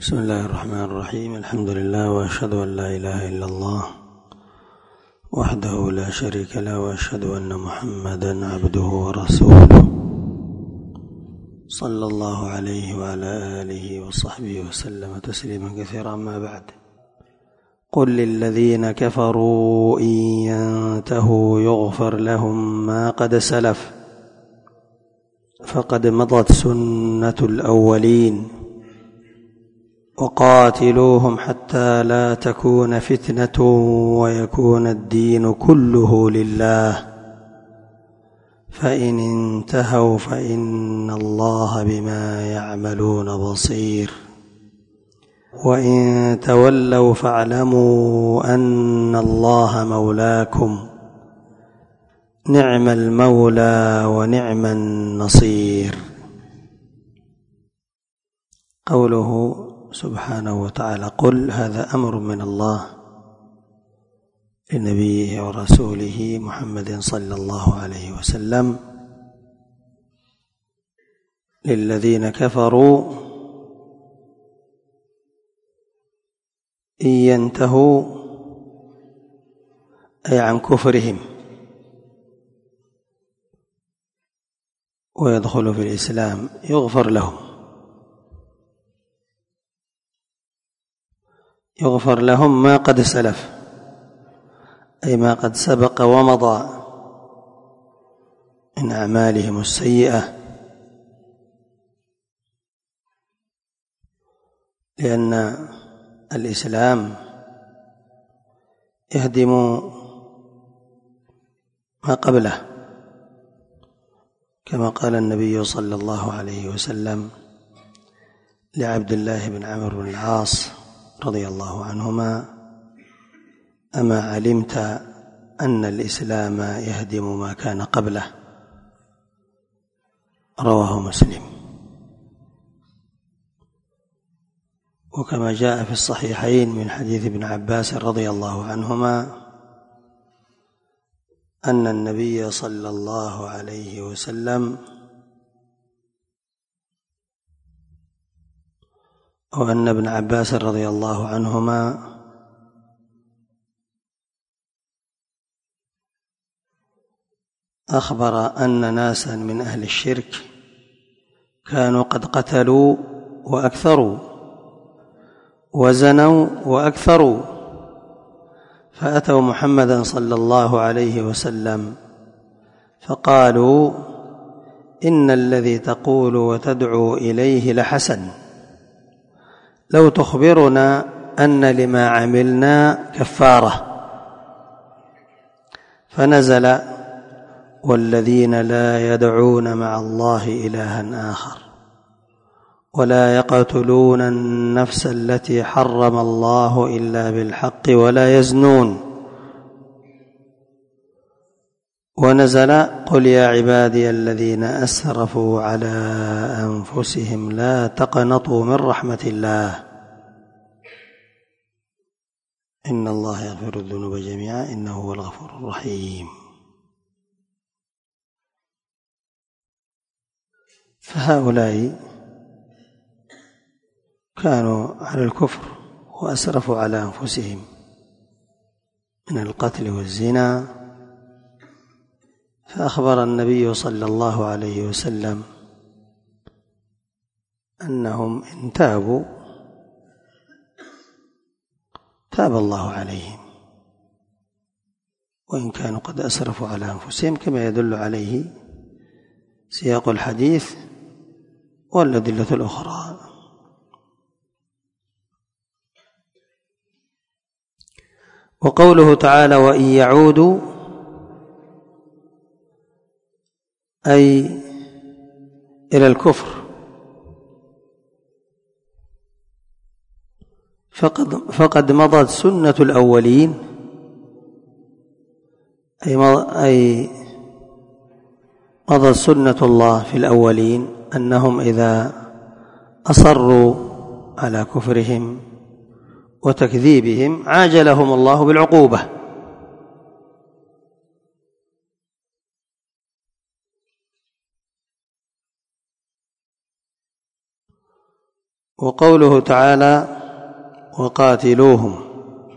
بسم الله الرحمن الرحيم. الحمد لله، وأشهد أن لا إله إلا الله وحده لا شريك له، وأشهد أن محمدا عبده ورسوله صلى الله عليه وعلى آله وصحبه وسلم تسليما كثيرا. أما بعد، قل للذين كفروا إن ينتهوا يغفر لهم ما قد سلف فقد مضت سنة الأولين وقاتلوهم حتى لا تكون فتنة ويكون الدين كله لله فإن انتهوا فإن الله بما يعملون بصير وإن تولوا فاعلموا أن الله مولاكم نعم المولى ونعم النصير. قوله سبحانه وتعالى قل، هذا أمر من الله لنبيه ورسوله محمد صلى الله عليه وسلم للذين كفروا إن ينتهوا أي عن كفرهم ويدخلوا في الإسلام يغفر لهم ما قد سلف، أي ما قد سبق ومضى من أعمالهم السيئة، لأن الإسلام يهدم ما قبله، كما قال النبي صلى الله عليه وسلم لعبد الله بن عمرو بن العاص رضي الله عنهما: أما علمت أن الإسلام يهدم ما كان قبله؟ رواه مسلم. وكما جاء في الصحيحين من حديث ابن عباس رضي الله عنهما أن النبي صلى الله عليه وسلم وأن ابن عباس رضي الله عنهما أخبر أن ناسا من أهل الشرك كانوا قد قتلوا وأكثروا وزنوا وأكثروا، فأتوا محمدا صلى الله عليه وسلم فقالوا: إن الذي تقول وتدعو إليه لحسن، لو تخبرنا أن لما عملنا كفارة. فنزل: والذين لا يدعون مع الله إلها آخر ولا يقتلون النفس التي حرم الله إلا بالحق ولا يزنون. ونزل: قل يا عبادي الذين أسرفوا على أنفسهم لا تقنطوا من رحمة الله إن الله يغفر الذنوب جميعا إنه هو الغفور الرحيم. فهؤلاء كانوا على الكفر وأسرفوا على أنفسهم من القتل والزنا، فأخبر النبي صلى الله عليه وسلم أنهم إن تابوا تاب الله عليهم، وإن كانوا قد أسرفوا على أنفسهم، كما يدل عليه سياق الحديث والأدلة الأخرى. وقوله تعالى: وإن يعودوا، أي إلى الكفر، فقد مضت سنة الأولين، أي مضت سنة الله في الأولين أنهم إذا أصروا على كفرهم وتكذيبهم عاجلهم الله بالعقوبة. وقوله تعالى وقاتلوهم،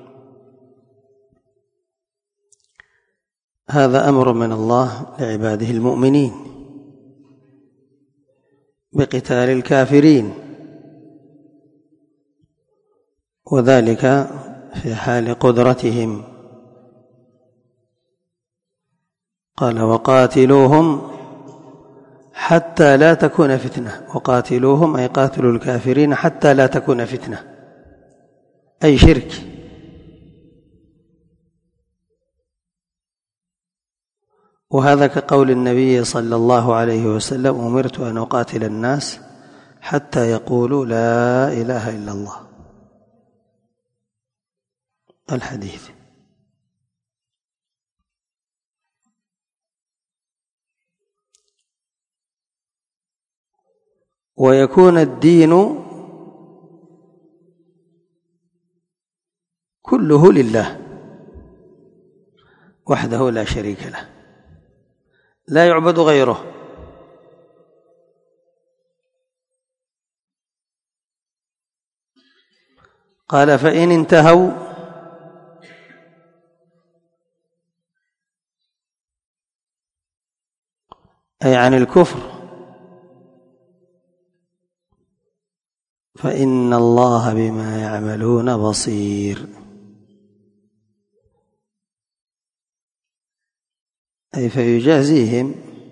هذا أمر من الله لعباده المؤمنين بقتال الكافرين، وذلك في حال قدرتهم. قال وقاتلوهم حتى لا تكون فتنة، وقاتلوهم أي قاتلوا الكافرين حتى لا تكون فتنة أي شرك. وهذا كقول النبي صلى الله عليه وسلم أمرت أن أقاتل الناس حتى يقولوا لا إله إلا الله، الحديث. ويكون الدين كله لله وحده لا شريك له، لا يعبد غيره. قال فإن انتهوا أي عن الكفر فإن الله بما يعملون بصير، أي فيجازيهم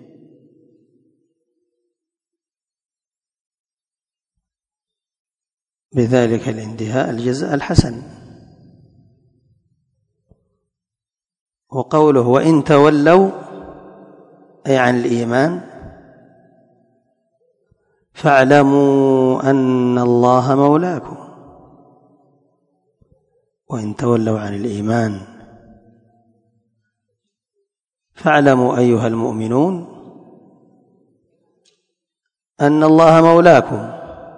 بذلك الانتهاء الجزاء الحسن. وقوله وإن تولوا أي عن الإيمان فاعلموا أن الله مولاكم، وإن تولوا عن الإيمان فاعلموا أيها المؤمنون أن الله مولاكم.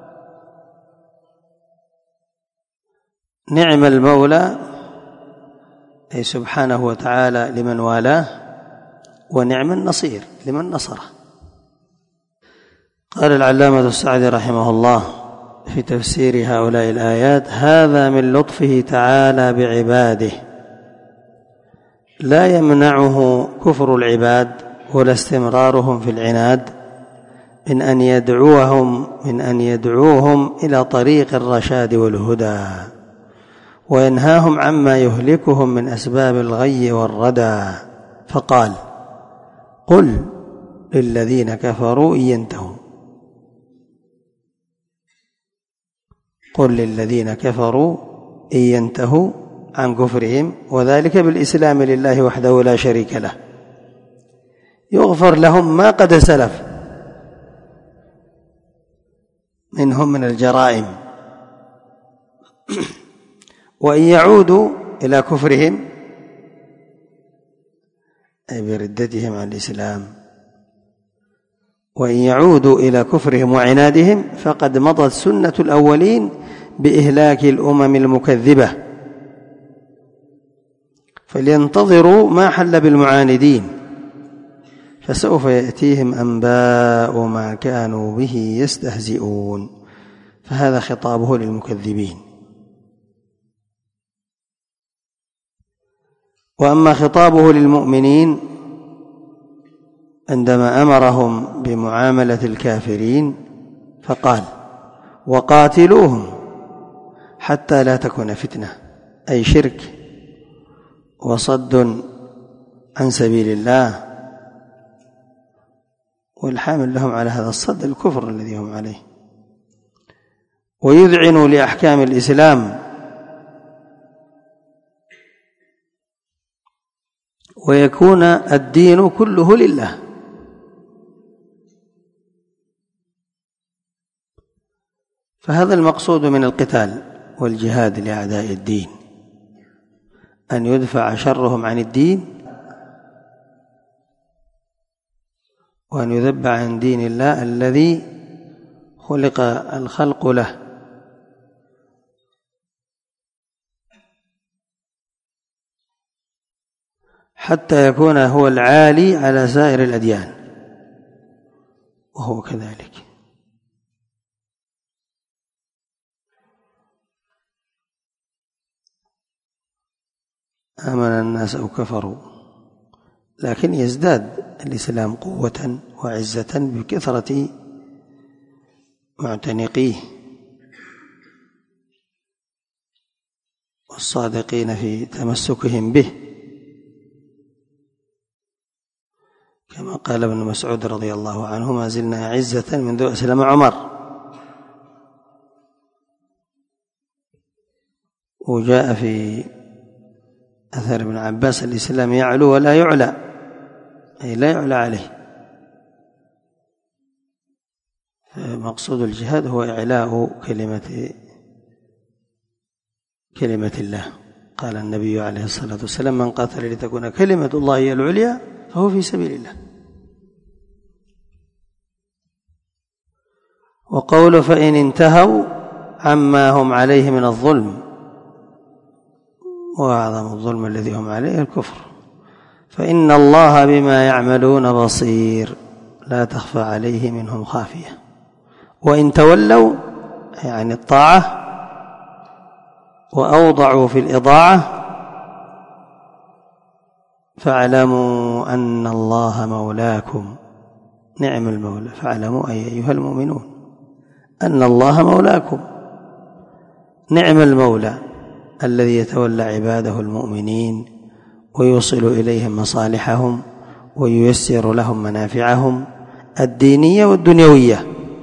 نعم المولى أي سبحانه وتعالى لمن والاه، ونعم النصير لمن نصره. قال العلامة السعدي رحمه الله في تفسير هؤلاء الآيات هذا من لطفه تعالى بعباده، لا يمنعه كفر العباد ولا استمرارهم في العناد من أن يدعوهم إلى طريق الرشاد والهدى، وينهاهم عما يهلكهم من أسباب الغي والردى. فقال قل للذين كفروا إن ينتهوا، قل للذين كفروا إن ينتهوا عن كفرهم وذلك بالإسلام لله وحده لا شريك له يغفر لهم ما قد سلف منهم من الجرائم، وإن يعودوا إلى كفرهم أي بردتهم عن الإسلام، وإن يعودوا إلى كفرهم وعنادهم فقد مضت سنة الأولين بإهلاك الأمم المكذبة، فلينتظروا ما حل بالمعاندين فسوف يأتيهم أنباء ما كانوا به يستهزئون. فهذا خطابه للمكذبين. وأما خطابه للمؤمنين عندما أمرهم بمعاملة الكافرين فقال وقاتلوهم حتى لا تكون فتنة أي شرك وصد عن سبيل الله، والحامل لهم على هذا الصد الكفر الذي هم عليه، ويذعنوا لأحكام الإسلام، ويكون الدين كله لله. فهذا المقصود من القتال والجهاد لأعداء الدين، أن يدفع شرهم عن الدين وأن يذب عن دين الله الذي خلق الخلق له. حتى يكون هو العالي على سائر الأديان، وهو كذلك. آمن الناس أو كفروا، لكن يزداد الإسلام قوة وعزة بكثرة معتنقيه والصادقين في تمسكهم به، كما قال ابن مسعود رضي الله عنه: ما زلنا عزة منذ أسلم عمر. وجاء في أثر ابن عباس: الإسلام يعلو ولا يعلى، أي لا يعلى عليه. فمقصود الجهاد هو إعلاء كلمة الله. قال النبي عليه الصلاة والسلام: من قاتل لتكون كلمة الله هي العليا فهو في سبيل الله. وقوله: فإن انتهوا عما هم عليه من الظلم، وأعظم الظلم الذي هم عليه الكفر، فإن الله بما يعملون بصير لا تخفى عليه منهم خافية. وإن تولوا يعني الطاعة وأوضعوا في الإضاعة فاعلموا أن الله مولاكم نعم المولى. فاعلموا أي أيها المؤمنون أن الله مولاكم نعم المولى الذي يتولى عباده المؤمنين ويوصل إليهم مصالحهم وييسر لهم منافعهم الدينية والدنيوية.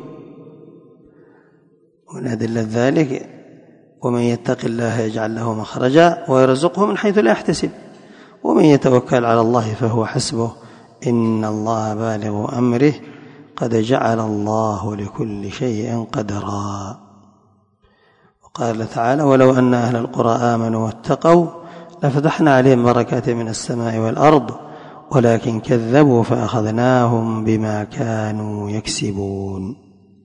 ومن أدلة ذلك: ومن يتق الله يجعل له مخرجا ويرزقه من حيث لا يحتسب ومن يتوكل على الله فهو حسبه إن الله بالغ أمره قد جعل الله لكل شيء قدرا. وقال تعالى: ولو أن أهل القرى آمنوا واتقوا لفتحنا عليهم بركات من السماء والأرض ولكن كذبوا فأخذناهم بما كانوا يكسبون.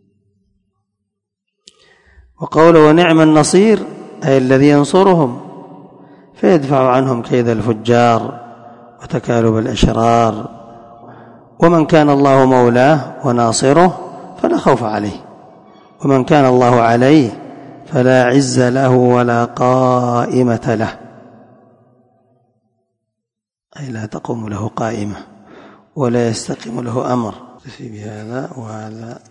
وقوله: ونعم النصير أي الذي ينصرهم فيدفع عنهم كيد الفجار وتكالب الأشرار. ومن كان الله مولاه وناصره فلا خوف عليه، ومن كان الله عليه فلا عز له ولا قائمة له، أي لا تقوم له قائمة ولا يستقيم له أمر. نكتفي بهذا، وهذا